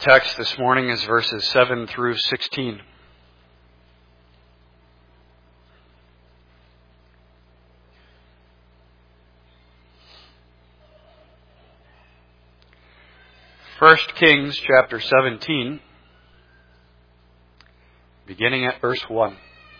Text this morning is verses 7 through 16. First Kings chapter 17, beginning at verse 1.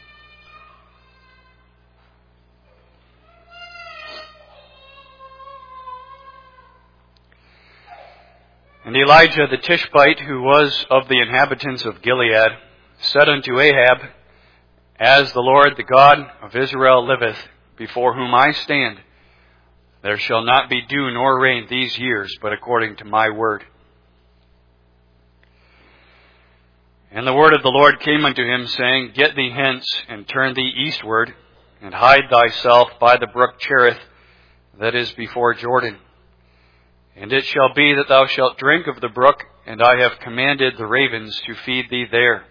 And Elijah the Tishbite, who was of the inhabitants of Gilead, said unto Ahab, As the Lord, the God of Israel, liveth, before whom I stand, there shall not be dew nor rain these years, but according to my word. And the word of the Lord came unto him, saying, Get thee hence, and turn thee eastward, and hide thyself by the brook Cherith, that is before Jordan. And it shall be that thou shalt drink of the brook, and I have commanded the ravens to feed thee there.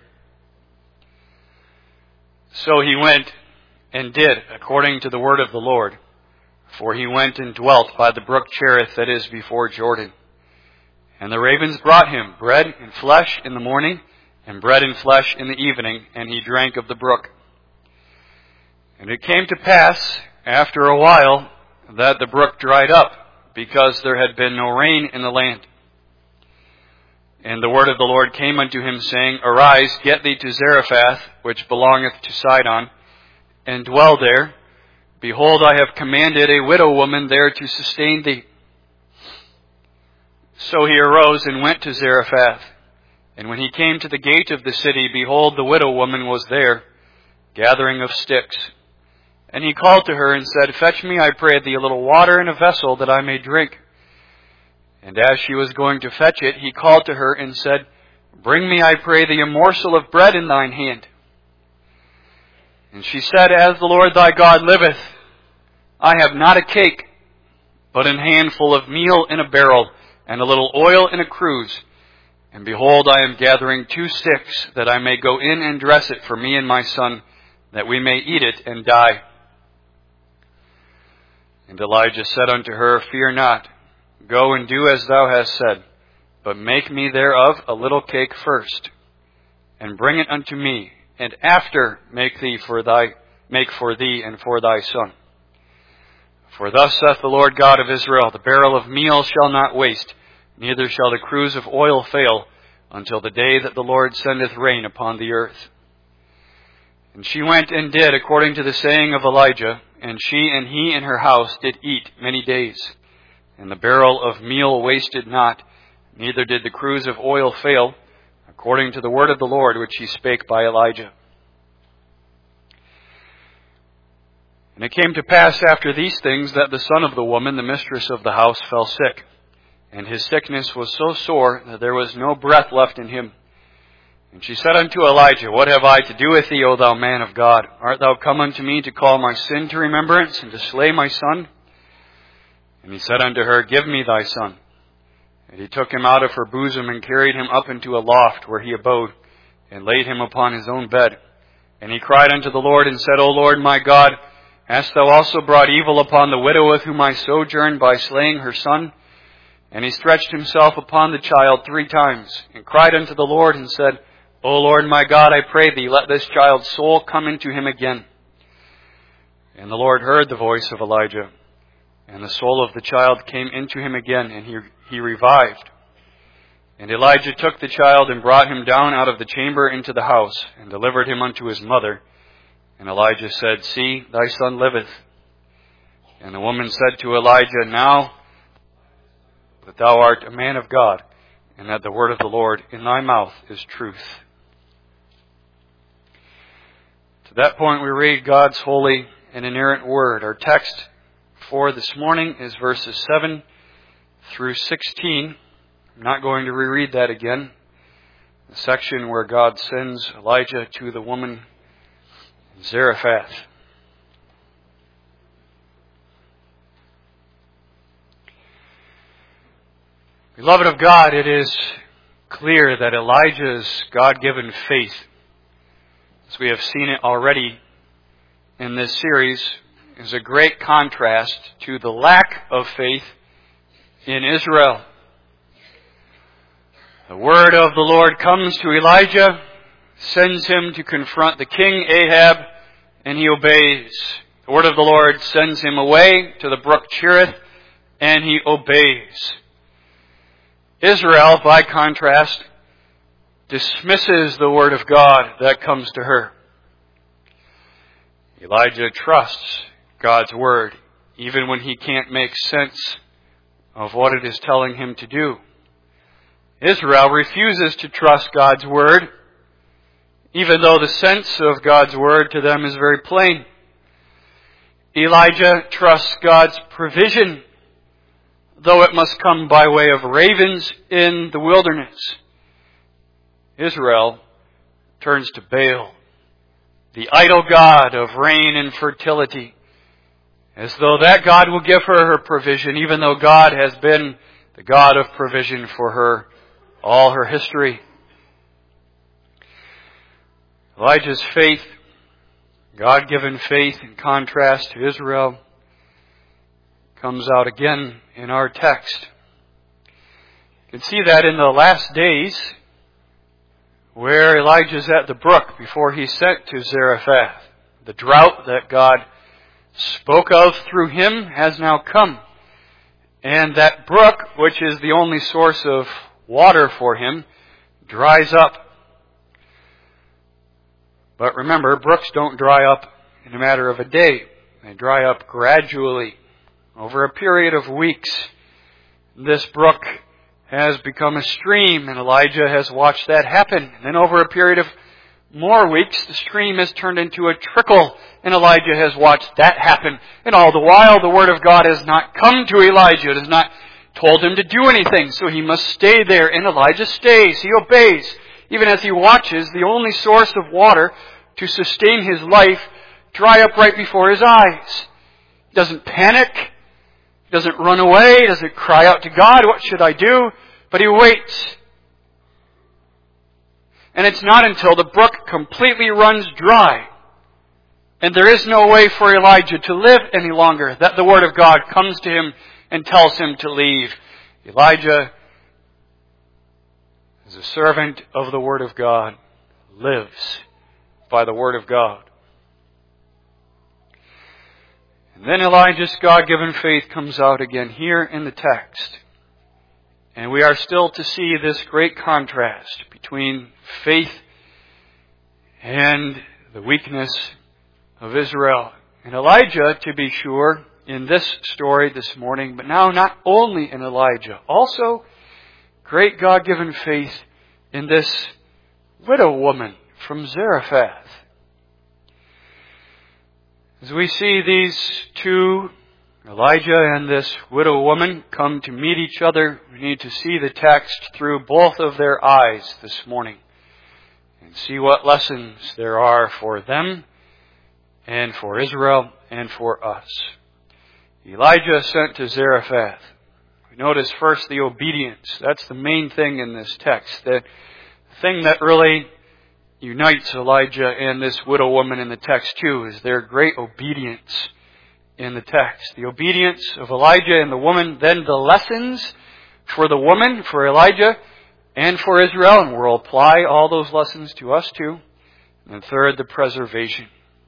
So he went and did according to the word of the Lord. For he went and dwelt by the brook Cherith that is before Jordan. And the ravens brought him bread and flesh in the morning, and bread and flesh in the evening, and he drank of the brook. And it came to pass, after a while, that the brook dried up, because there had been no rain in the land. And the word of the Lord came unto him, saying, Arise, get thee to Zarephath, which belongeth to Sidon, and dwell there. Behold, I have commanded a widow woman there to sustain thee. So he arose and went to Zarephath. And when he came to the gate of the city, behold, the widow woman was there, gathering of sticks. And he called to her and said, Fetch me, I pray thee, a little water in a vessel, that I may drink. And as she was going to fetch it, he called to her and said, Bring me, I pray thee, a morsel of bread in thine hand. And she said, As the Lord thy God liveth, I have not a cake, but an handful of meal in a barrel, and a little oil in a cruse. And behold, I am gathering 2 sticks, that I may go in and dress it for me and my son, that we may eat it and die. And Elijah said unto her, Fear not, go and do as thou hast said, but make me thereof a little cake first, and bring it unto me, and after make for thee and for thy son. For thus saith the Lord God of Israel, The barrel of meal shall not waste, neither shall the cruse of oil fail, until the day that the Lord sendeth rain upon the earth. And she went and did according to the saying of Elijah, and she and he and her house did eat many days. And the barrel of meal wasted not, neither did the cruse of oil fail, according to the word of the Lord which he spake by Elijah. And it came to pass after these things that the son of the woman, the mistress of the house, fell sick. And his sickness was so sore that there was no breath left in him. And she said unto Elijah, What have I to do with thee, O thou man of God? Art thou come unto me to call my sin to remembrance, and to slay my son? And he said unto her, Give me thy son. And he took him out of her bosom, and carried him up into a loft, where he abode, and laid him upon his own bed. And he cried unto the Lord, and said, O Lord my God, hast thou also brought evil upon the widow with whom I sojourned, by slaying her son? And he stretched himself upon the child 3 times, and cried unto the Lord, and said, O Lord my God, I pray thee, let this child's soul come into him again. And the Lord heard the voice of Elijah, and the soul of the child came into him again, and he revived. And Elijah took the child, and brought him down out of the chamber into the house, and delivered him unto his mother. And Elijah said, See, thy son liveth. And the woman said to Elijah, Now that thou art a man of God, and that the word of the Lord in thy mouth is truth. To that point we read God's holy and inerrant word. Our text for this morning is verses 7 through 16. I'm not going to reread that again. The section where God sends Elijah to the woman in Zarephath. Beloved of God, it is clear that Elijah's God-given faith, as we have seen it already in this series, is a great contrast to the lack of faith in Israel. The word of the Lord comes to Elijah, sends him to confront the king Ahab, and he obeys. The word of the Lord sends him away to the brook Cherith, and he obeys. Israel, by contrast, dismisses the word of God that comes to her. Elijah trusts God's word, even when he can't make sense of what it is telling him to do. Israel refuses to trust God's word, even though the sense of God's word to them is very plain. Elijah trusts God's provision, though it must come by way of ravens in the wilderness. Israel turns to Baal, the idol god of rain and fertility, as though that God will give her provision, even though God has been the God of provision for her all her history. Elijah's faith, God-given faith, in contrast to Israel, comes out again in our text. You can see that in the last days, where Elijah's at the brook before he's sent to Zarephath. The drought that God spoke of through him has now come. And that brook, which is the only source of water for him, dries up. But remember, brooks don't dry up in a matter of a day. They dry up gradually over a period of weeks. This brook has become a stream, and Elijah has watched that happen. And then over a period of more weeks, the stream has turned into a trickle, and Elijah has watched that happen. And all the while, the word of God has not come to Elijah. It has not told him to do anything, so he must stay there. And Elijah stays. He obeys, even as he watches the only source of water to sustain his life dry up right before his eyes. He doesn't panic. He doesn't run away. He doesn't cry out to God, what should I do? But he waits. And it's not until the brook completely runs dry and there is no way for Elijah to live any longer that the word of God comes to him and tells him to leave. Elijah, as a servant of the word of God, lives by the word of God. And then Elijah's God-given faith comes out again here in the text. And we are still to see this great contrast between faith and the weakness of Israel. And Elijah, to be sure, in this story this morning, but now not only in Elijah, also great God-given faith in this widow woman from Zarephath. As we see these two, Elijah and this widow woman, come to meet each other, we need to see the text through both of their eyes this morning and see what lessons there are for them and for Israel and for us. Elijah sent to Zarephath. We notice first the obedience. That's the main thing in this text. The thing that really unites Elijah and this widow woman in the text too is their great obedience in the text. The obedience of Elijah and the woman, then the lessons for the woman, for Elijah, and for Israel, and we'll apply all those lessons to us too. And third, the preservation.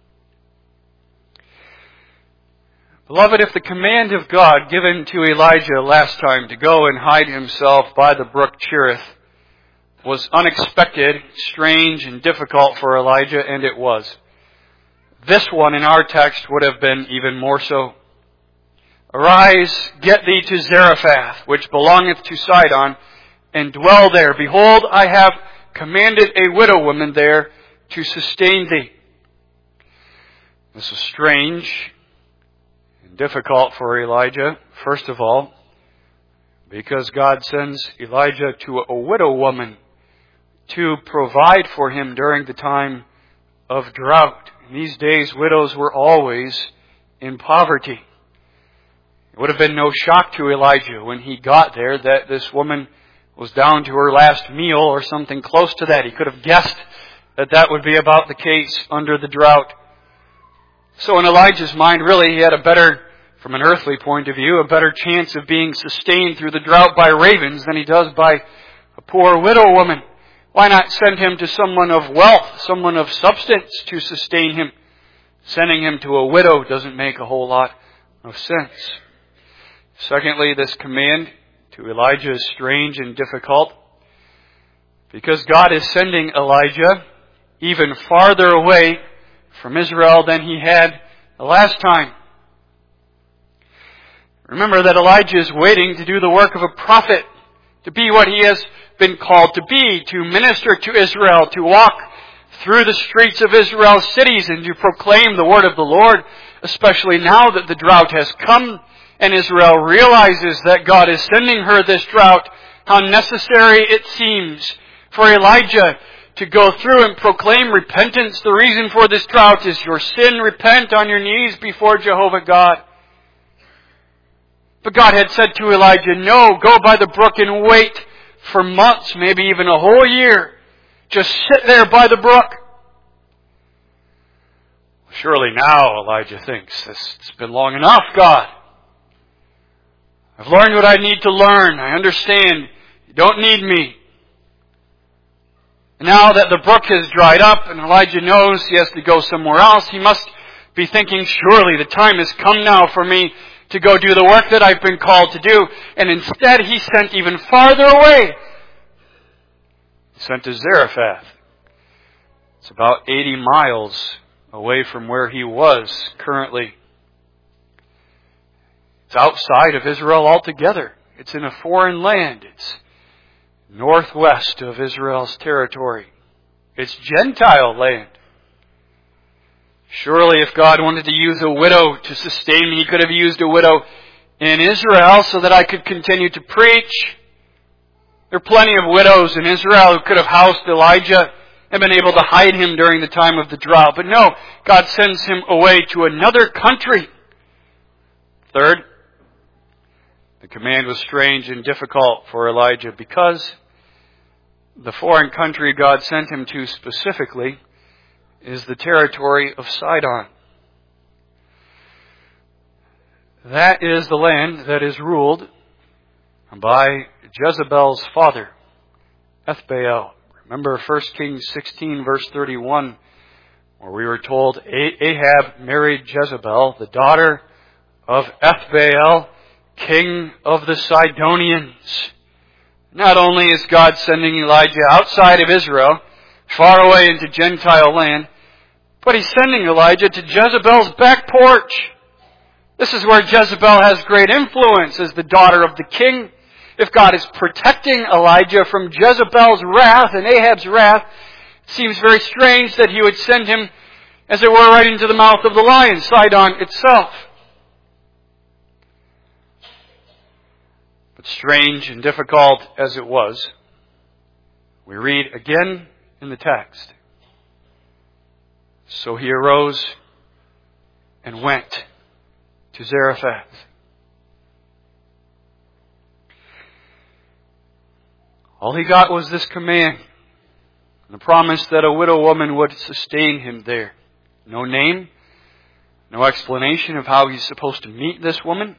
Beloved, if the command of God given to Elijah last time to go and hide himself by the brook Cherith was unexpected, strange, and difficult for Elijah, and it was, this one in our text would have been even more so. Arise, get thee to Zarephath, which belongeth to Sidon, and dwell there. Behold, I have commanded a widow woman there to sustain thee. This was strange and difficult for Elijah, first of all, because God sends Elijah to a widow woman to provide for him during the time of drought. In these days, widows were always in poverty. It would have been no shock to Elijah when he got there that this woman was down to her last meal or something close to that. He could have guessed that that would be about the case under the drought. So in Elijah's mind, really, he had a better, from an earthly point of view, a better chance of being sustained through the drought by ravens than he does by a poor widow woman? Why not send him to someone of wealth, someone of substance to sustain him? Sending him to a widow doesn't make a whole lot of sense. Secondly, this command to Elijah is strange and difficult because God is sending Elijah even farther away from Israel than he had the last time. Remember that Elijah is waiting to do the work of a prophet, to be what he has been called to be, to minister to Israel, to walk through the streets of Israel's cities and to proclaim the word of the Lord, especially now that the drought has come and Israel realizes that God is sending her this drought, how necessary it seems for Elijah to go through and proclaim repentance. The reason for this drought is your sin. Repent on your knees before Jehovah God. But God had said to Elijah, no, go by the brook and wait for months, maybe even a whole year. Just sit there by the brook. Surely now, Elijah thinks, it's been long enough, God. I've learned what I need to learn. I understand. You don't need me. And now that the brook has dried up and Elijah knows he has to go somewhere else, he must be thinking, surely the time has come now for me to go do the work that I've been called to do. And instead he sent even farther away. He sent to Zarephath. It's about 80 miles away from where he was currently. It's outside of Israel altogether. It's in a foreign land. It's northwest of Israel's territory. It's Gentile land. Surely if God wanted to use a widow to sustain me, He could have used a widow in Israel so that I could continue to preach. There are plenty of widows in Israel who could have housed Elijah and been able to hide him during the time of the drought. But no, God sends him away to another country. Third, the command was strange and difficult for Elijah because the foreign country God sent him to specifically is the territory of Sidon. That is the land that is ruled by Jezebel's father, Ethbaal. Remember 1 Kings 16 verse 31, where we were told Ahab married Jezebel, the daughter of Ethbaal, king of the Sidonians. Not only is God sending Elijah outside of Israel, far away into Gentile land, but He's sending Elijah to Jezebel's back porch. This is where Jezebel has great influence as the daughter of the king. If God is protecting Elijah from Jezebel's wrath and Ahab's wrath, it seems very strange that He would send him, as it were, right into the mouth of the lion, Sidon itself. But strange and difficult as it was, we read again in the text. So he arose and went to Zarephath. All he got was this command and the promise that a widow woman would sustain him there. No name, no explanation of how he's supposed to meet this woman.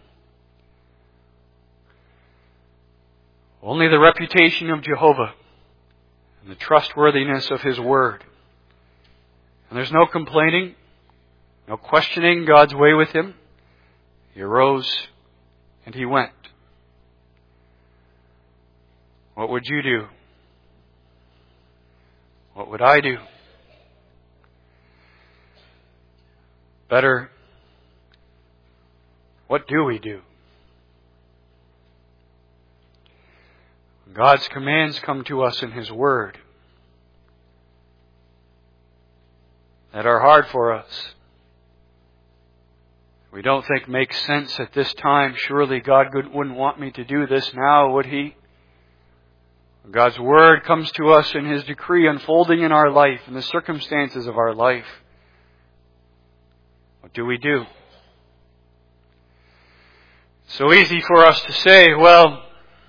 Only the reputation of Jehovah and the trustworthiness of His word. And there's no complaining, no questioning God's way with him. He arose and he went. What would you do? What would I do? Better, what do we do? God's commands come to us in His Word that are hard for us. We don't think makes sense at this time. Surely God wouldn't want me to do this now, would He? God's Word comes to us in His decree unfolding in our life, in the circumstances of our life. What do we do? It's so easy for us to say, well,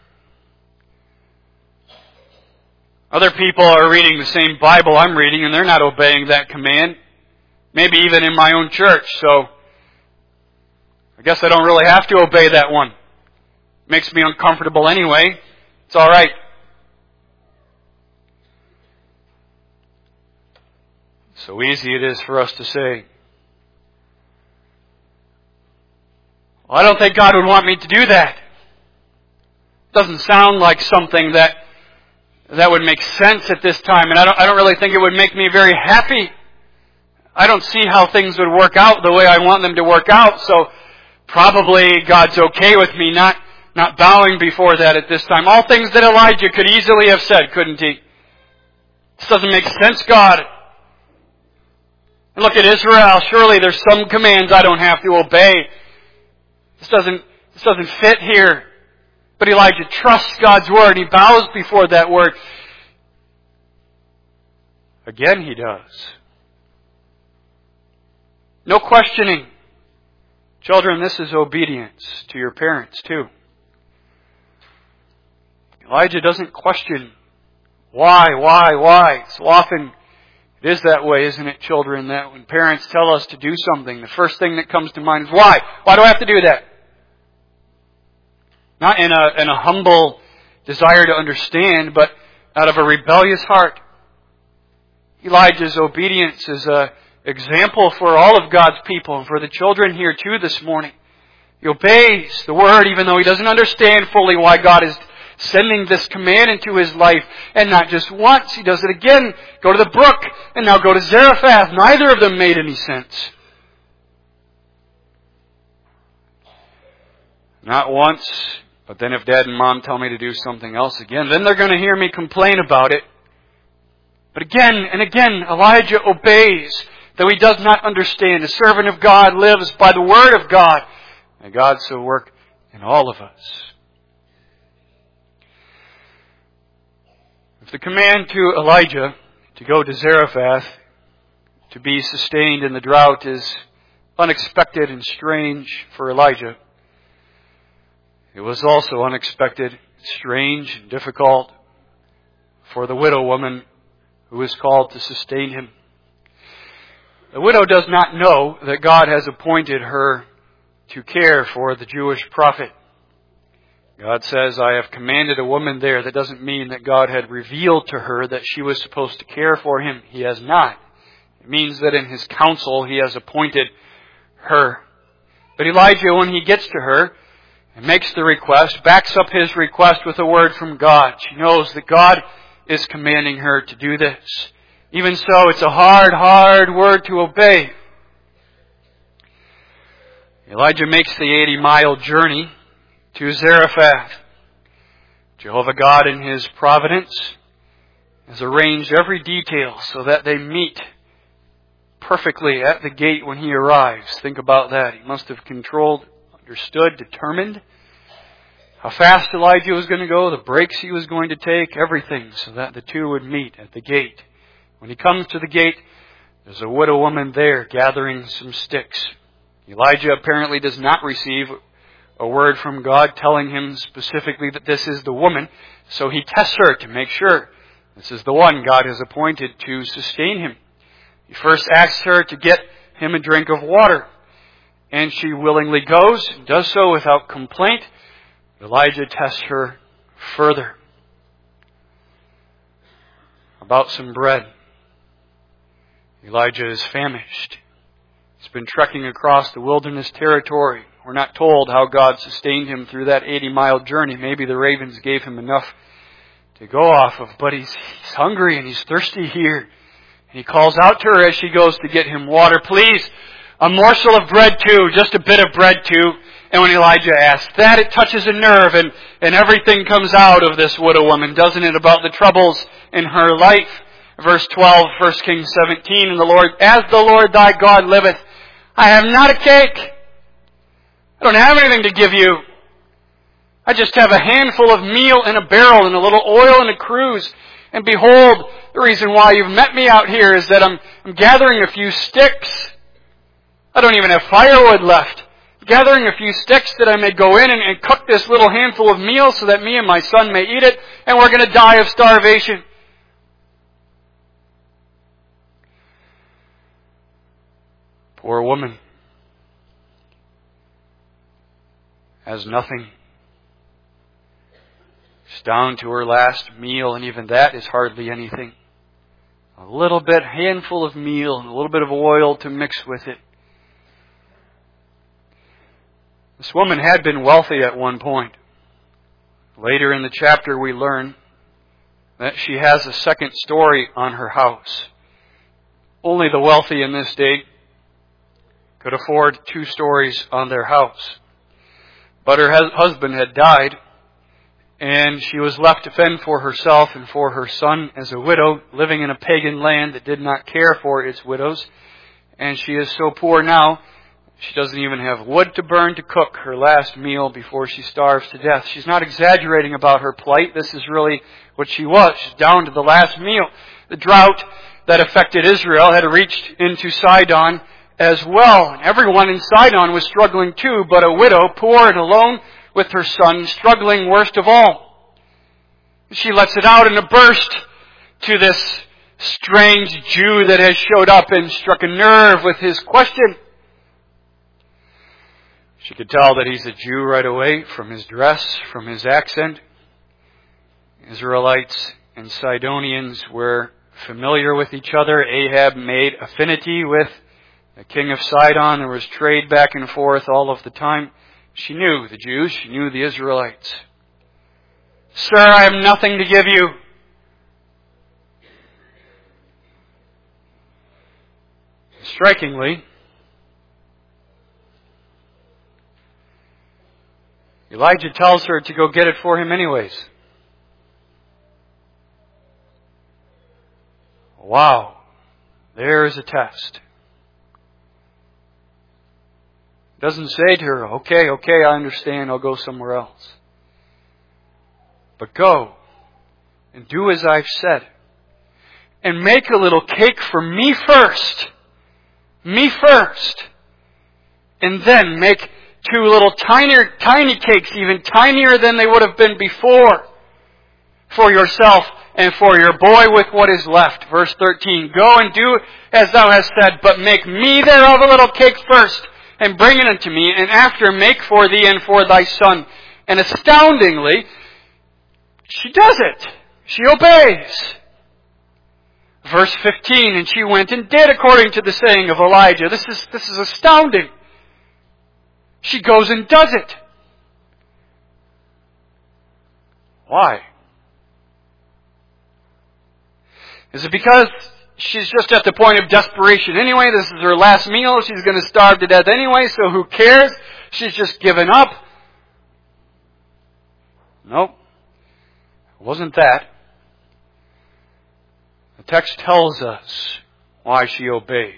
other people are reading the same Bible I'm reading and they're not obeying that command. Maybe even in my own church, so I guess I don't really have to obey that one. It makes me uncomfortable anyway. It's all right. So easy it is for us to say, well, I don't think God would want me to do that. It doesn't sound like something that would make sense at this time, and I don't really think it would make me very happy. I don't see how things would work out the way I want them to work out, so probably God's okay with me not bowing before that at this time. All things that Elijah could easily have said, couldn't he? This doesn't make sense, God. And look at Israel. Surely there's some commands I don't have to obey. This doesn't fit here. But Elijah trusts God's word. He bows before that word. Again, he does. No questioning. Children, this is obedience to your parents too. Elijah doesn't question why. So often it is that way, isn't it, children, that when parents tell us to do something, the first thing that comes to mind is why? Why do I have to do that? Not in a humble desire to understand, but out of a rebellious heart. Elijah's obedience is an example for all of God's people and for the children here too this morning. He obeys the word even though he doesn't understand fully why God is sending this command into his life. And not just once, he does it again. Go to the brook and now go to Zarephath. Neither of them made any sense. Not once, but then if Dad and Mom tell me to do something else again, then they're going to hear me complain about it. But again and again, Elijah obeys, though he does not understand. A servant of God lives by the word of God. May God so work in all of us. If the command to Elijah to go to Zarephath to be sustained in the drought is unexpected and strange for Elijah, it was also unexpected, strange, and difficult for the widow woman who is called to sustain him. The widow does not know that God has appointed her to care for the Jewish prophet. God says, I have commanded a woman there. That doesn't mean that God had revealed to her that she was supposed to care for him. He has not. It means that in his counsel he has appointed her. But Elijah, when he gets to her and makes the request, backs up his request with a word from God. She knows that God is commanding her to do this. Even so, it's a hard word to obey. Elijah makes the 80-mile journey to Zarephath. Jehovah God in His providence has arranged every detail so that they meet perfectly at the gate when he arrives. Think about that. He must have controlled, understood, determined how fast Elijah was going to go, the breaks he was going to take, everything, so that the two would meet at the gate. When he comes to the gate, there's a widow woman there gathering some sticks. Elijah apparently does not receive a word from God telling him specifically that this is the woman, so he tests her to make sure this is the one God has appointed to sustain him. He first asks her to get him a drink of water, and she willingly goes and does so without complaint. Elijah tests her further about some bread. Elijah is famished. He's been trekking across the wilderness territory. We're not told how God sustained him through that 80-mile journey. Maybe the ravens gave him enough to go off of, but he's hungry and he's thirsty here. And he calls out to her as she goes to get him water, please, a morsel of bread too, just a bit of bread too. And when Elijah asks that, it touches a nerve and everything comes out of this widow woman, doesn't it, about the troubles in her life. Verse 12, 1 Kings 17, and the Lord, as the Lord thy God liveth, I have not a cake. I don't have anything to give you. I just have a handful of meal in a barrel and a little oil in a cruse. And behold, the reason why you've met me out here is that I'm gathering a few sticks. I don't even have firewood left. I'm gathering a few sticks that I may go in and cook this little handful of meal so that me and my son may eat it, and we're going to die of starvation. Poor woman has nothing. She's down to her last meal, and even that is hardly anything. a little bit, handful of meal, and a little bit of oil to mix with it. This woman had been wealthy at one point. Later in the chapter we learn that she has a second story on her house. Only the wealthy in this day could afford 2 stories on their house. But her husband had died, and she was left to fend for herself and for her son as a widow, living in a pagan land that did not care for its widows. And she is so poor now, she doesn't even have wood to burn to cook her last meal before she starves to death. She's not exaggerating about her plight. This is really what she was. She's down to the last meal. The drought that affected Israel had reached into Sidon as well. And everyone in Sidon was struggling too, but a widow, poor and alone with her son, struggling worst of all. She lets it out in a burst to this strange Jew that has showed up and struck a nerve with his question. She could tell that he's a Jew right away from his dress, from his accent. Israelites and Sidonians were familiar with each other. Ahab made affinity with the king of Sidon. There was trade back and forth all of the time. She knew the Jews. She knew the Israelites. Sir, I have nothing to give you. Strikingly, Elijah tells her to go get it for him anyways. Wow. There is a test. Doesn't say to her, okay, I understand, I'll go somewhere else. But go and do as I've said. And make a little cake for me first. Me first. And then make 2 little tiny cakes, even tinier than they would have been before, for yourself and for your boy with what is left. Verse 13, go and do as thou hast said, but make me thereof a little cake first, and bring it unto me, and after make for thee and for thy son. And astoundingly, she does it. She obeys. Verse 15, and she went and did according to the saying of Elijah. This is astounding. She goes and does it. Why? Is it because she's just at the point of desperation anyway? This is her last meal. She's going to starve to death anyway, so who cares? She's just given up. Nope. It wasn't that. The text tells us why she obeys.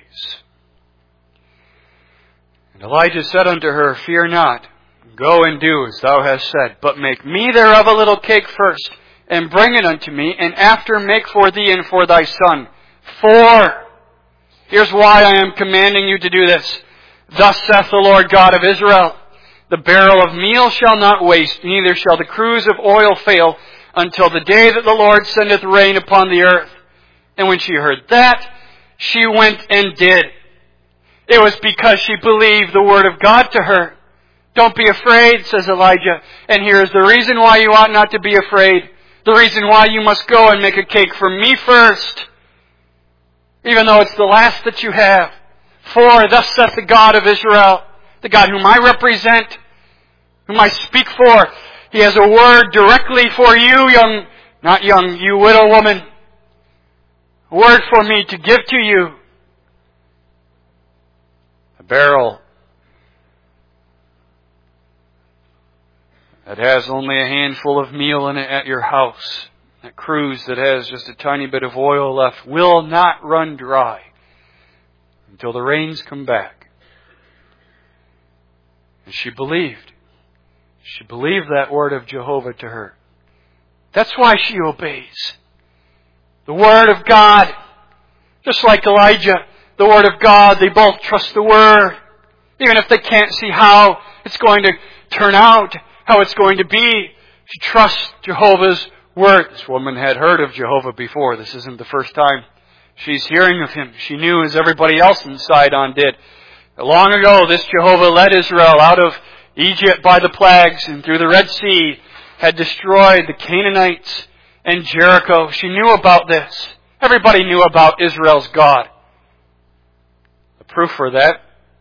And Elijah said unto her, fear not, go and do as thou hast said, but make me thereof a little cake first, and bring it unto me, and after make for thee and for thy son. For, here's why I am commanding you to do this. Thus saith the Lord God of Israel, the barrel of meal shall not waste, neither shall the cruse of oil fail, until the day that the Lord sendeth rain upon the earth. And when she heard that, she went and did. It was because she believed the word of God to her. Don't be afraid, says Elijah. And here's the reason why you ought not to be afraid. The reason why you must go and make a cake for me first, even though it's the last that you have. For thus saith the God of Israel, the God whom I represent, whom I speak for. He has a word directly for you, you widow woman. A word for me to give to you. A barrel that has only a handful of meal in it at your house, that cruse that has just a tiny bit of oil left, will not run dry until the rains come back. And she believed. She believed that word of Jehovah to her. That's why she obeys. The word of God. Just like Elijah, the word of God, they both trust the word. Even if they can't see how it's going to turn out, how it's going to be, she trusts Jehovah's word. This woman had heard of Jehovah before. This isn't the first time she's hearing of him. She knew, as everybody else in Sidon did, that long ago this Jehovah led Israel out of Egypt by the plagues and through the Red Sea, had destroyed the Canaanites and Jericho. She knew about this. Everybody knew about Israel's God. The proof for that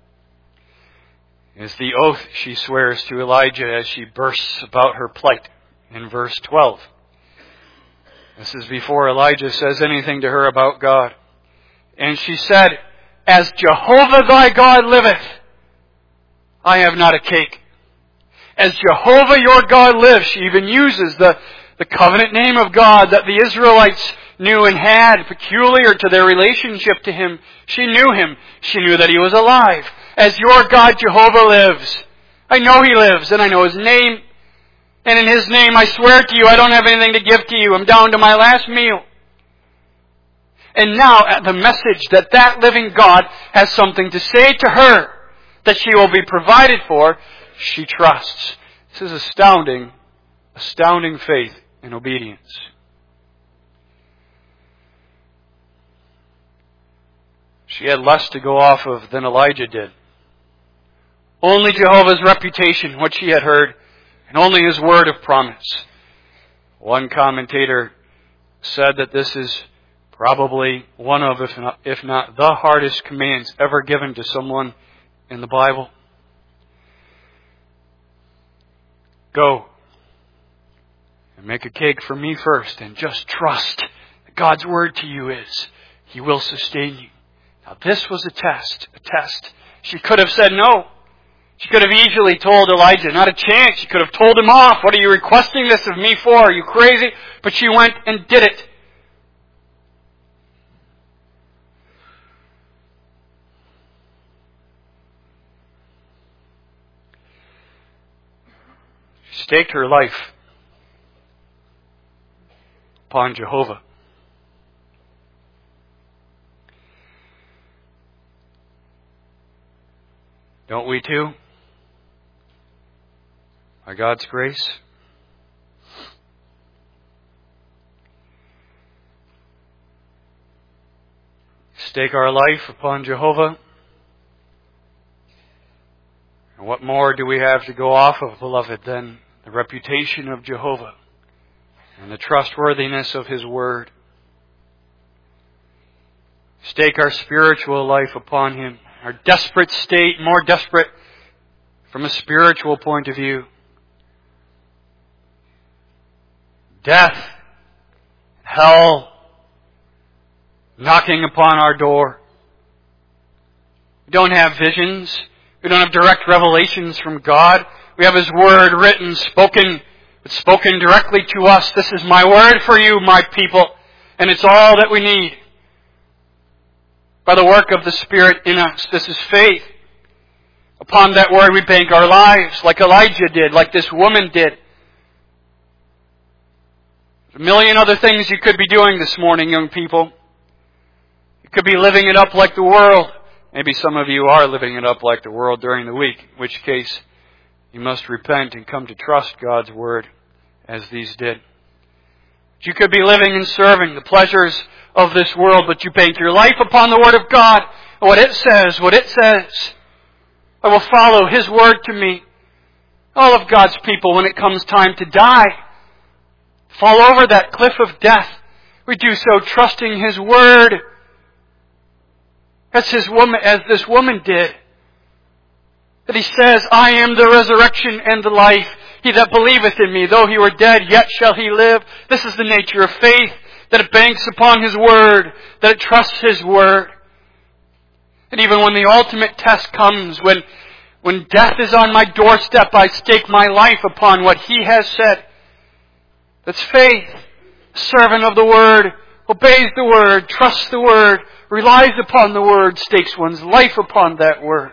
is the oath she swears to Elijah as she bursts about her plight in verse 12. This is before Elijah says anything to her about God. And she said, "As Jehovah thy God liveth, I have not a cake." As Jehovah your God lives, she even uses the covenant name of God that the Israelites knew and had peculiar to their relationship to Him. She knew Him. She knew that He was alive. As your God Jehovah lives. I know He lives and I know His name. And in His name I swear to you, I don't have anything to give to you. I'm down to my last meal. And now the message that living God has something to say to her, that she will be provided for, she trusts. This is astounding faith and obedience. She had less to go off of than Elijah did. Only Jehovah's reputation, what she had heard, and only His word of promise. One commentator said that this is probably one of, if not the hardest commands ever given to someone in the Bible. Go and make a cake for me first, and just trust that God's word to you is He will sustain you. Now this was a test. She could have said no. She could have easily told Elijah, not a chance. She could have told him off. What are you requesting this of me for? Are you crazy? But she went and did it. She staked her life upon Jehovah. Don't we too? By God's grace. Stake our life upon Jehovah. And what more do we have to go off of, beloved, than the reputation of Jehovah and the trustworthiness of His word? Stake our spiritual life upon Him. Our desperate state, more desperate from a spiritual point of view. Death, hell, knocking upon our door. We don't have visions. We don't have direct revelations from God. We have His word written, spoken directly to us. This is my word for you, my people. And it's all that we need. By the work of the Spirit in us. This is faith. Upon that word we bank our lives, like Elijah did, like this woman did. There's a million other things you could be doing this morning, young people. You could be living it up like the world. Maybe some of you are living it up like the world during the week, in which case you must repent and come to trust God's word as these did. You could be living and serving the pleasures of this world, but you bank your life upon the word of God. What it says. I will follow His word to me. All of God's people, when it comes time to die, fall over that cliff of death. We do so trusting His word. As this woman did. That He says, I am the resurrection and the life. He that believeth in me, though he were dead, yet shall he live. This is the nature of faith. That it banks upon His word. That it trusts His word. And even when the ultimate test comes, when death is on my doorstep, I stake my life upon what He has said. That's faith. Servant of the word, obeys the word, trusts the word, relies upon the word, stakes one's life upon that word.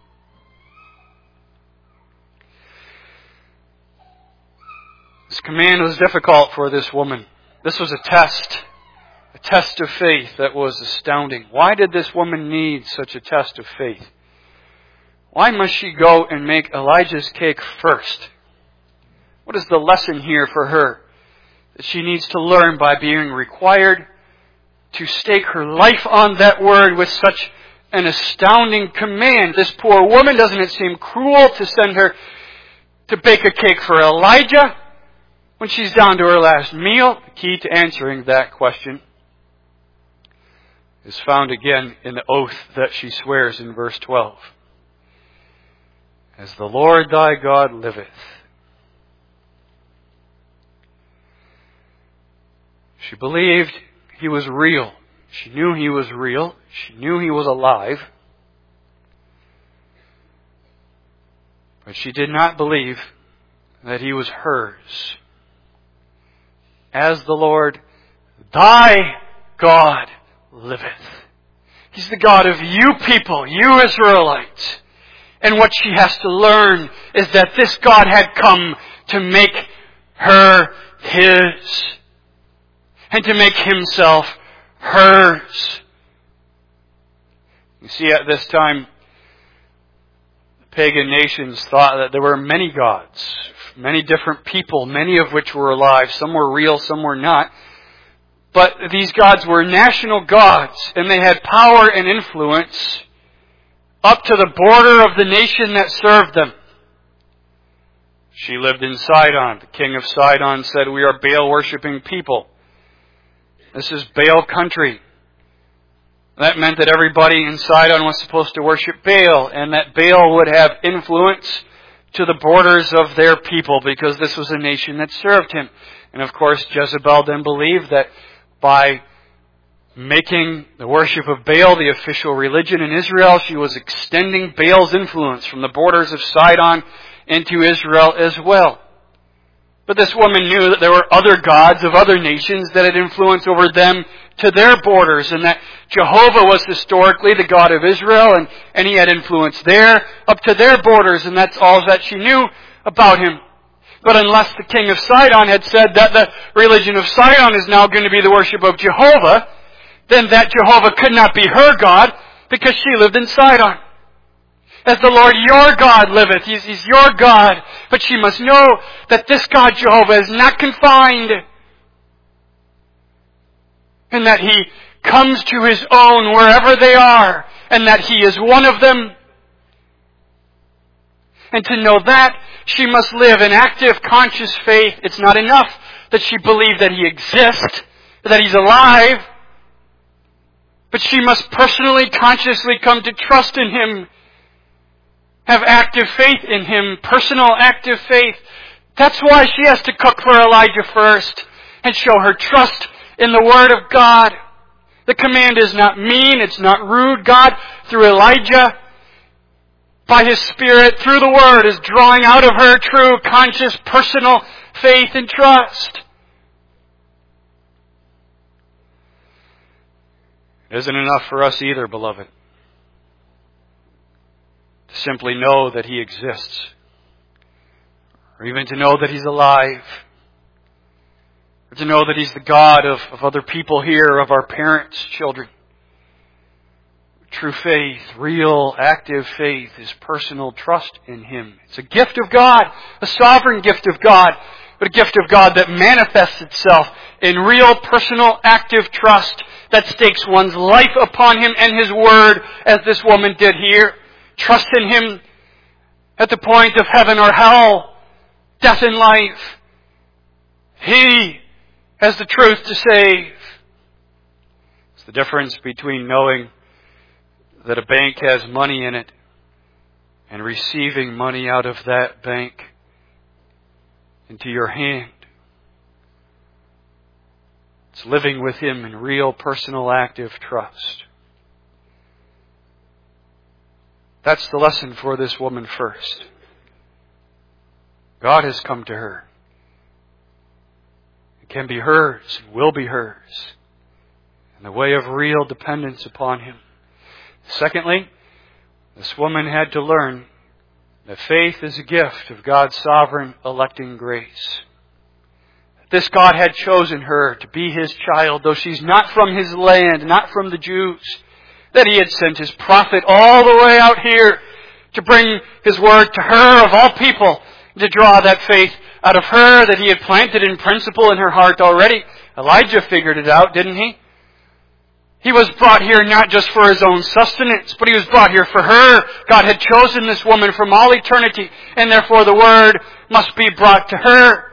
This command was difficult for this woman. This was a test of faith that was astounding. Why did this woman need such a test of faith? Why must she go and make Elijah's cake first? What is the lesson here for her that she needs to learn by being required to stake her life on that word with such an astounding command? This poor woman, doesn't it seem cruel to send her to bake a cake for Elijah when she's down to her last meal? The key to answering that question is found again in the oath that she swears in verse 12. As the Lord thy God liveth. She believed he was real. She knew he was real. She knew he was alive. But she did not believe that he was hers. As the Lord thy God liveth. He's the God of you people, you Israelites. And what she has to learn is that this God had come to make her His. And to make Himself hers. You see, at this time, pagan nations thought that there were many gods, many different people, many of which were alive. Some were real, some were not. But these gods were national gods, and they had power and influence up to the border of the nation that served them. She lived in Sidon. The king of Sidon said, "We are Baal-worshipping people. This is Baal country." That meant that everybody in Sidon was supposed to worship Baal, and that Baal would have influence to the borders of their people because this was a nation that served him. And of course, Jezebel then believed that by making the worship of Baal the official religion in Israel, she was extending Baal's influence from the borders of Sidon into Israel as well. But this woman knew that there were other gods of other nations that had influence over them to their borders, and that Jehovah was historically the God of Israel, and He had influence there up to their borders, and that's all that she knew about Him. But unless the king of Sidon had said that the religion of Sidon is now going to be the worship of Jehovah, then that Jehovah could not be her God because she lived in Sidon. As the Lord your God liveth, He's your God. But she must know that this God Jehovah is not confined, and that He comes to His own wherever they are, and that He is one of them. And to know that, she must live in active, conscious faith. It's not enough that she believe that He exists, that He's alive. But she must personally, consciously come to trust in Him. Have active faith in Him. Personal, active faith. That's why she has to cook for Elijah first and show her trust in the Word of God. The command is not mean. It's not rude. God, through Elijah, by His Spirit, through the Word, is drawing out of her true, conscious, personal faith and trust. It isn't enough for us either, beloved, to simply know that He exists, or even to know that He's alive, or to know that He's the God of other people here, of our parents' children. True faith, real, active faith, is personal trust in Him. It's a gift of God, a sovereign gift of God, but a gift of God that manifests itself in real, personal, active trust that stakes one's life upon Him and His Word, as this woman did here. Trust in Him at the point of heaven or hell, death and life. He has the truth to save. It's the difference between knowing that a bank has money in it and receiving money out of that bank into your hand. It's living with Him in real, personal, active trust. That's the lesson for this woman first. God has come to her. It can be hers and will be hers in the way of real dependence upon Him. Secondly, this woman had to learn that faith is a gift of God's sovereign electing grace. This God had chosen her to be His child, though she's not from His land, not from the Jews. That He had sent His prophet all the way out here to bring His word to her of all people, to draw that faith out of her that He had planted in principle in her heart already. Elijah figured it out, didn't he? He was brought here not just for his own sustenance, but he was brought here for her. God had chosen this woman from all eternity, and therefore the word must be brought to her.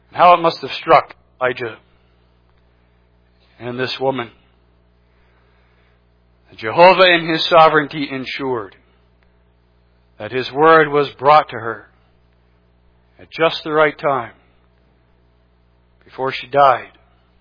How it must have struck Elijah and this woman. Jehovah in His sovereignty ensured that His word was brought to her at just the right time before she died.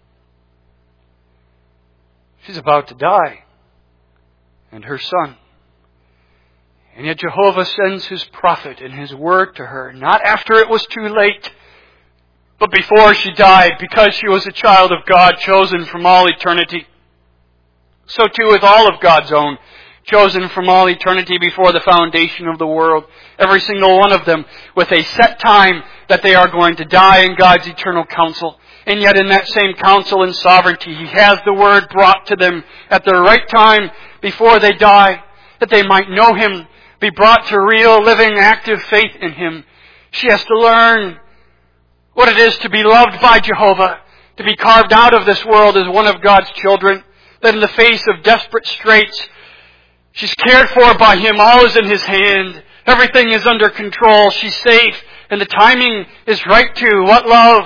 She's about to die, and her son. And yet Jehovah sends His prophet and His word to her, not after it was too late, but before she died, because she was a child of God, chosen from all eternity. So too with all of God's own, chosen from all eternity before the foundation of the world. Every single one of them with a set time that they are going to die in God's eternal counsel. And yet in that same counsel and sovereignty, He has the word brought to them at the right time before they die, that they might know Him, be brought to real, living, active faith in Him. She has to learn what it is to be loved by Jehovah, to be carved out of this world as one of God's children, that in the face of desperate straits, she's cared for by Him. All is in His hand. Everything is under control. She's safe. And the timing is right too. What love!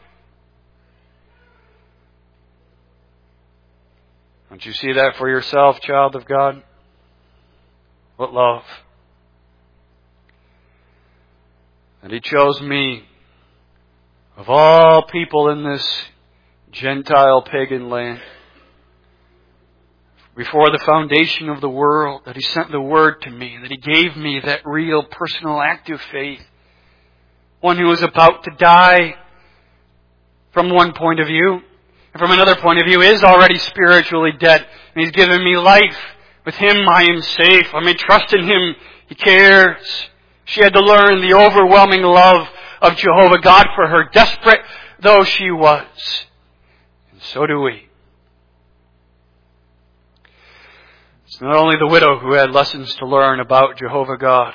Don't you see that for yourself, child of God? What love! And He chose me, of all people in this Gentile pagan land, before the foundation of the world, that He sent the Word to me, that He gave me that real, personal, active faith. One who was about to die from one point of view, and from another point of view is already spiritually dead. And He's given me life. With Him I am safe. I may trust in Him. He cares. She had to learn the overwhelming love of Jehovah God for her, desperate though she was. And so do we. It's not only the widow who had lessons to learn about Jehovah God.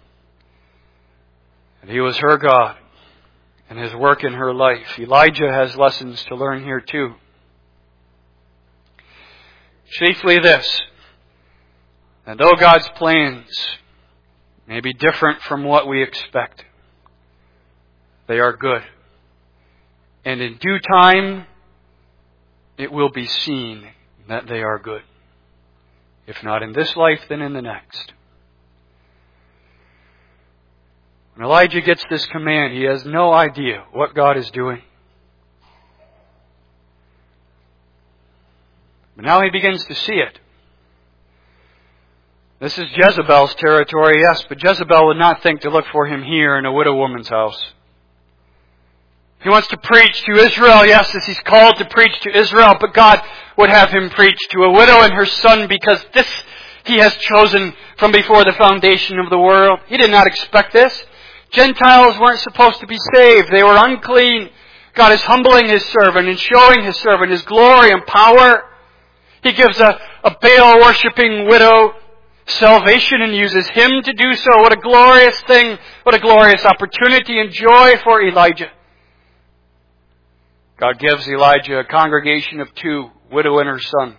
And He was her God and His work in her life. Elijah has lessons to learn here too. Chiefly this, that though God's plans may be different from what we expect, they are good. And in due time, it will be seen that they are good. If not in this life, then in the next. When Elijah gets this command, he has no idea what God is doing. But now he begins to see it. This is Jezebel's territory, yes, but Jezebel would not think to look for him here in a widow woman's house. He wants to preach to Israel, yes, as he's called to preach to Israel, but God would have him preach to a widow and her son, because this He has chosen from before the foundation of the world. He did not expect this. Gentiles weren't supposed to be saved. They were unclean. God is humbling His servant and showing His servant His glory and power. He gives a Baal-worshipping widow salvation and uses him to do so. What a glorious thing. What a glorious opportunity and joy for Elijah. God gives Elijah a congregation of 2, widow and her son.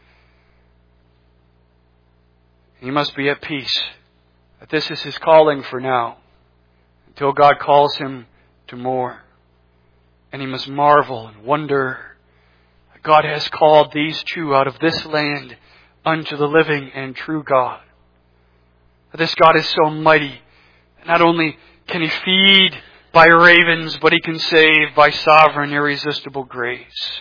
He must be at peace that this is his calling for now, until God calls him to more. And he must marvel and wonder that God has called these 2 out of this land unto the living and true God. That this God is so mighty that not only can He feed by ravens, but He can save by sovereign, irresistible grace.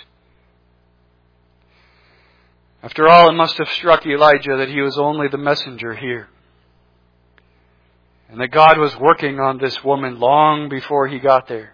After all, it must have struck Elijah that he was only the messenger here, and that God was working on this woman long before he got there.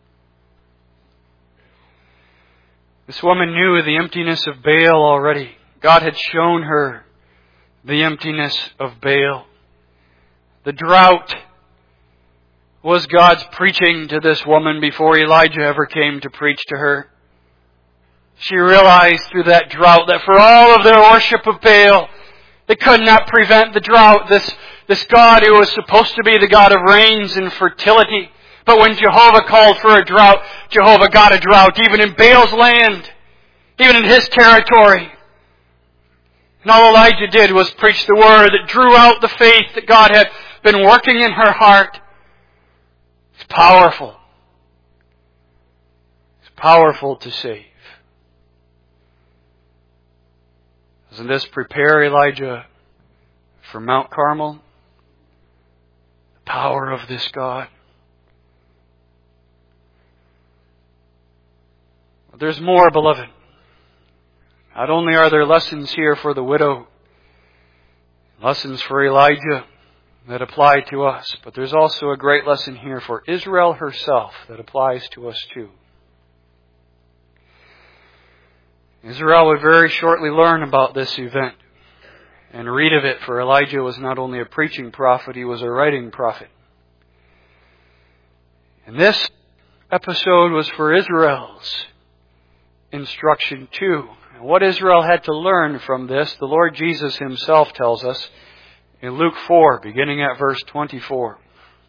This woman knew the emptiness of Baal already. God had shown her the emptiness of Baal. The drought was God's preaching to this woman before Elijah ever came to preach to her. She realized through that drought that for all of their worship of Baal, they could not prevent the drought. This God who was supposed to be the God of rains and fertility. But when Jehovah called for a drought, Jehovah got a drought, even in Baal's land, even in his territory. And all Elijah did was preach the word that drew out the faith that God had been working in her heart. It's powerful. powerful to save. Doesn't this prepare Elijah for Mount Carmel? The power of this God. But there's more, beloved. Not only are there lessons here for the widow, lessons for Elijah that apply to us, but there's also a great lesson here for Israel herself that applies to us too. Israel would very shortly learn about this event and read of it, for Elijah was not only a preaching prophet, he was a writing prophet. And this episode was for Israel's instruction too. And what Israel had to learn from this, the Lord Jesus Himself tells us in Luke 4, beginning at verse 24.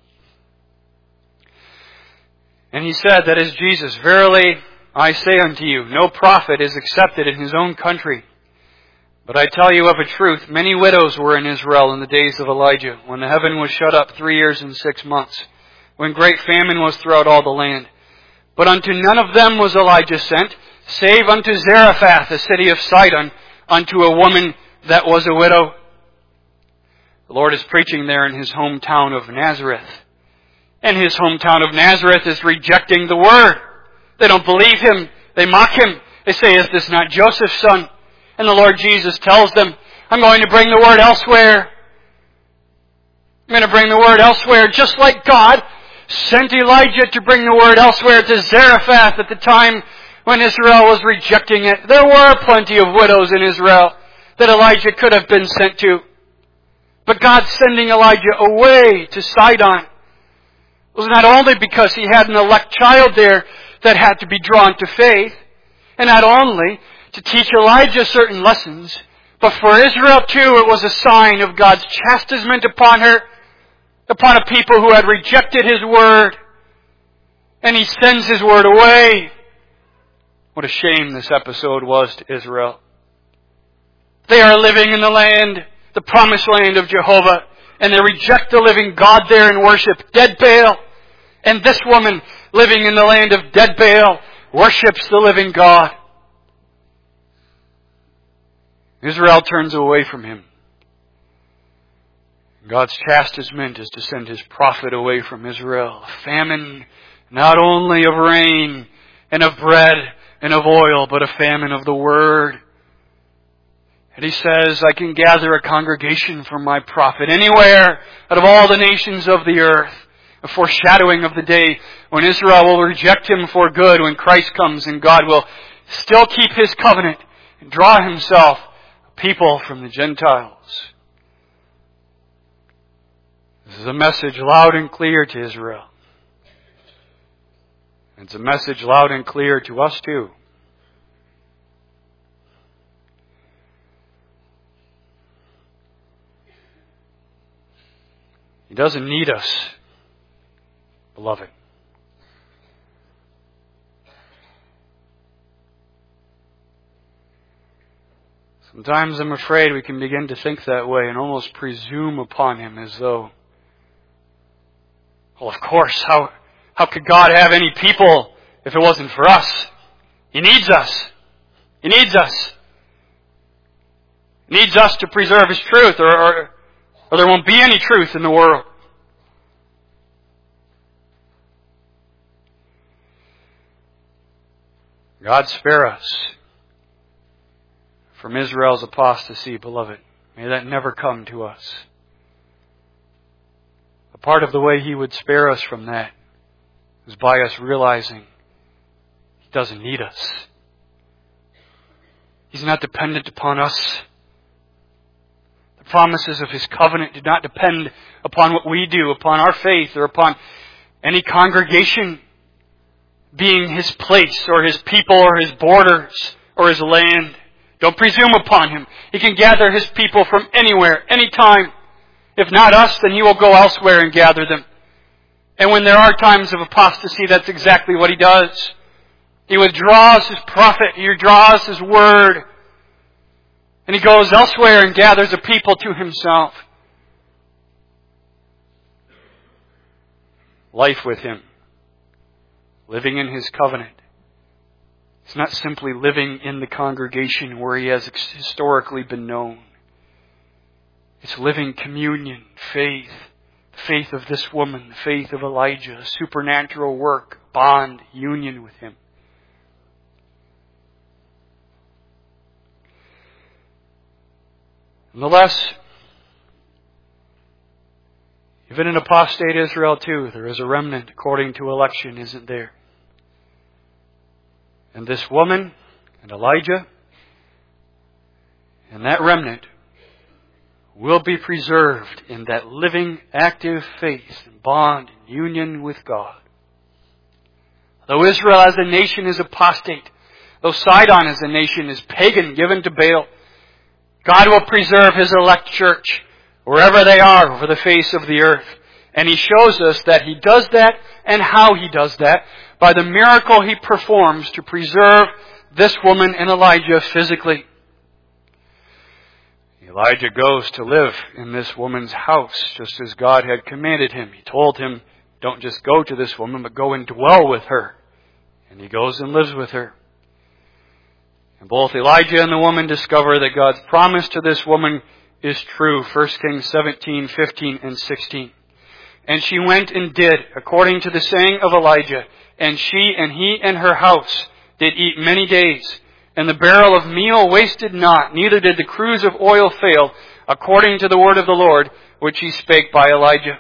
And He said, that is Jesus, verily I say unto you, no prophet is accepted in his own country. But I tell you of a truth, many widows were in Israel in the days of Elijah, when the heaven was shut up 3 years and 6 months, when great famine was throughout all the land. But unto none of them was Elijah sent, save unto Zarephath, a city of Sidon, unto a woman that was a widow. The Lord is preaching there in His hometown of Nazareth. And His hometown of Nazareth is rejecting the Word. They don't believe Him. They mock Him. They say, is this not Joseph's son? And the Lord Jesus tells them, I'm going to bring the Word elsewhere. I'm going to bring the Word elsewhere, just like God sent Elijah to bring the Word elsewhere to Zarephath at the time when Israel was rejecting it. There were plenty of widows in Israel that Elijah could have been sent to. But God sending Elijah away to Sidon was not only because He had an elect child there that had to be drawn to faith, and not only to teach Elijah certain lessons, but for Israel too it was a sign of God's chastisement upon her, upon a people who had rejected His Word, and He sends His Word away. What a shame this episode was to Israel. They are living in the land, the promised land of Jehovah, and they reject the living God there and worship dead Baal. And this woman, living in the land of dead Baal, worships the living God. Israel turns away from Him. God's chastisement is to send His prophet away from Israel. A famine, not only of rain and of bread and of oil, but a famine of the Word. And He says, I can gather a congregation from my prophet anywhere out of all the nations of the earth. A foreshadowing of the day when Israel will reject Him for good when Christ comes, and God will still keep His covenant and draw Himself a people from the Gentiles. This is a message loud and clear to Israel. It's a message loud and clear to us too. He doesn't need us, beloved. Sometimes I'm afraid we can begin to think that way and almost presume upon Him as though, well, of course, how could God have any people if it wasn't for us? He needs us. He needs us. He needs us to preserve His truth, or there won't be any truth in the world. God spare us from Israel's apostasy, beloved. May that never come to us. A part of the way He would spare us from that is by us realizing He doesn't need us. He's not dependent upon us. The promises of His covenant do not depend upon what we do, upon our faith, or upon any congregation being His place, or His people, or His borders, or His land. Don't presume upon Him. He can gather His people from anywhere, anytime. If not us, then He will go elsewhere and gather them. And when there are times of apostasy, that's exactly what He does. He withdraws His prophet. He withdraws His word. And He goes elsewhere and gathers a people to Himself. Life with Him. Living in His covenant. It's not simply living in the congregation where he has historically been known. It's living communion, faith, the faith of this woman, the faith of Elijah, supernatural work, bond, union with him. Nonetheless, even in apostate Israel too, there is a remnant according to election, isn't there? And this woman and Elijah and that remnant will be preserved in that living, active faith and bond and union with God. Though Israel as a nation is apostate, though Sidon as a nation is pagan, given to Baal, God will preserve His elect church wherever they are over the face of the earth. And He shows us that He does that and how He does that by the miracle He performs to preserve this woman and Elijah physically. Elijah goes to live in this woman's house just as God had commanded him. He told him, don't just go to this woman, but go and dwell with her. And he goes and lives with her. And both Elijah and the woman discover that God's promise to this woman is true. 1 Kings 17, 15, and 16. And she went and did, according to the saying of Elijah, and she and he and her house did eat many days. And the barrel of meal wasted not, neither did the cruse of oil fail, according to the word of the Lord, which He spake by Elijah.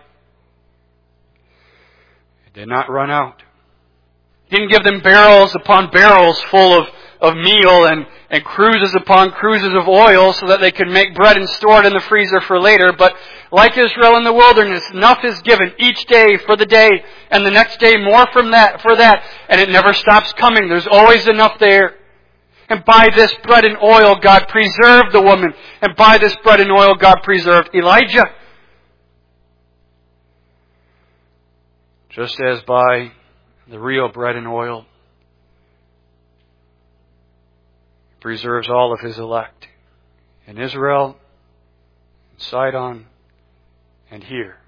It did not run out. He didn't give them barrels upon barrels full of meal and cruises upon cruises of oil so that they could make bread and store it in the freezer for later. But like Israel in the wilderness, enough is given each day for the day, and the next day more for that, and it never stops coming. There's always enough there. And by this bread and oil, God preserved the woman. And by this bread and oil, God preserved Elijah. Just as by the real bread and oil, He preserves all of His elect. In Israel, in Sidon, and here.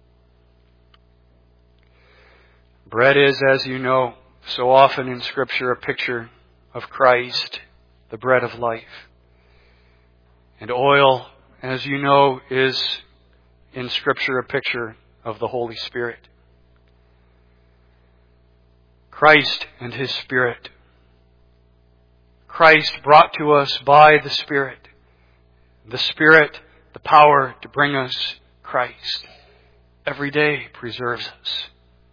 Bread is, as you know, so often in Scripture a picture of Christ, the bread of life. And oil, as you know, is in Scripture a picture of the Holy Spirit. Christ and His Spirit. Christ brought to us by the Spirit. The Spirit, the power to bring us Christ. Every day preserves us.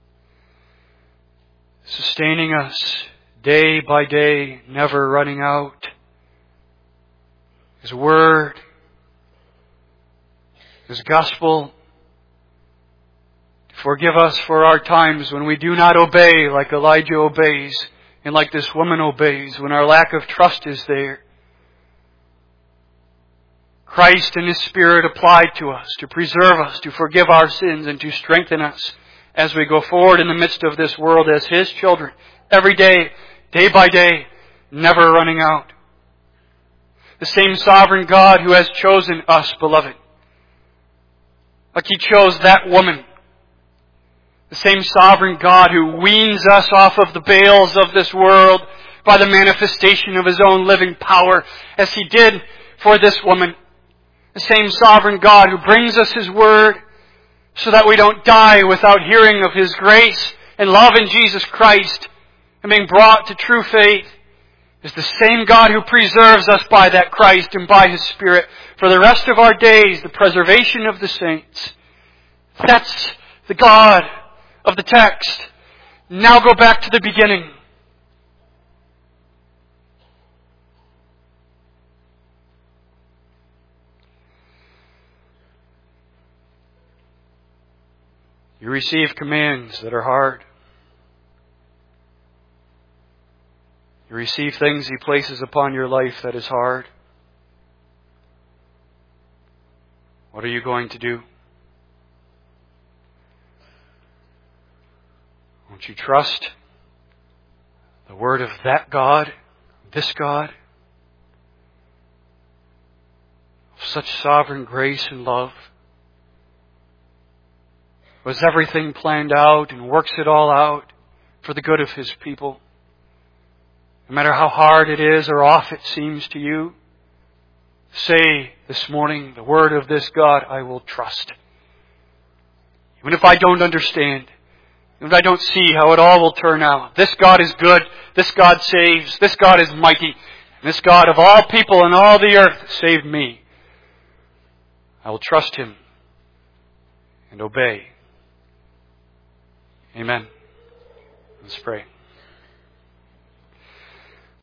Sustaining us day by day, never running out. His Word, His Gospel, to forgive us for our times when we do not obey like Elijah obeys and like this woman obeys, when our lack of trust is there. Christ and His Spirit applied to us to preserve us, to forgive our sins, and to strengthen us as we go forward in the midst of this world as His children, every day, day by day, never running out. The same sovereign God who has chosen us, beloved, like He chose that woman. The same sovereign God who weans us off of the bales of this world by the manifestation of His own living power, as He did for this woman. The same sovereign God who brings us His Word so that we don't die without hearing of His grace and love in Jesus Christ and being brought to true faith, is the same God who preserves us by that Christ and by His Spirit for the rest of our days, the preservation of the saints. That's the God of the text. Now go back to the beginning. You receive commands that are hard. You receive things He places upon your life that is hard. What are you going to do? Won't you trust the word of that God, this God, of such sovereign grace and love, who has everything planned out and works it all out for the good of His people? No matter how hard it is or off it seems to you, say this morning the word of this God I will trust. Even if I don't understand, even if I don't see how it all will turn out, this God is good, this God saves, this God is mighty, and this God of all people and all the earth saved me. I will trust Him and obey. Amen. Let's pray.